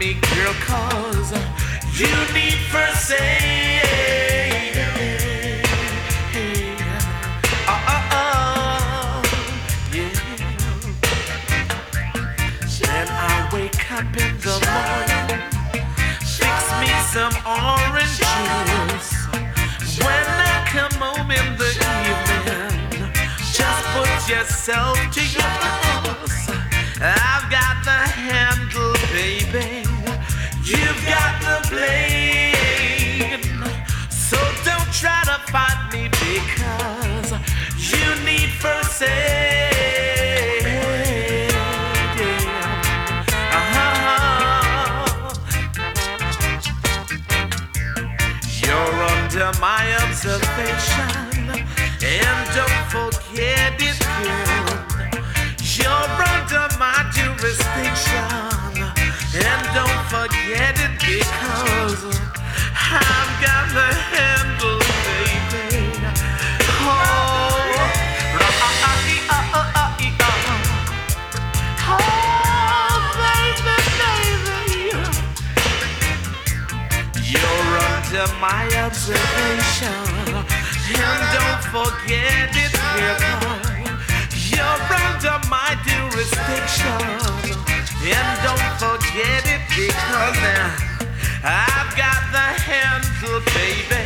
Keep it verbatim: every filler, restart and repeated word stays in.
me, girl, cause you need first aid. Oh, oh, oh, yeah. Then I wake up in the morning, fix me some orange juice. When I come home in the evening, just put yourself to use. I've got the handle, baby. You've got the blade. So don't try to fight me because you need first aid. Uh-huh. You're under my observation, and don't forget it, girl. You're under my jurisdiction, and don't forget it because I've got the handle, baby. Oh, oh, baby, baby. You're under my observation, and don't forget it, girl. You're under my jurisdiction, and don't forget it because now I've got the handle, baby.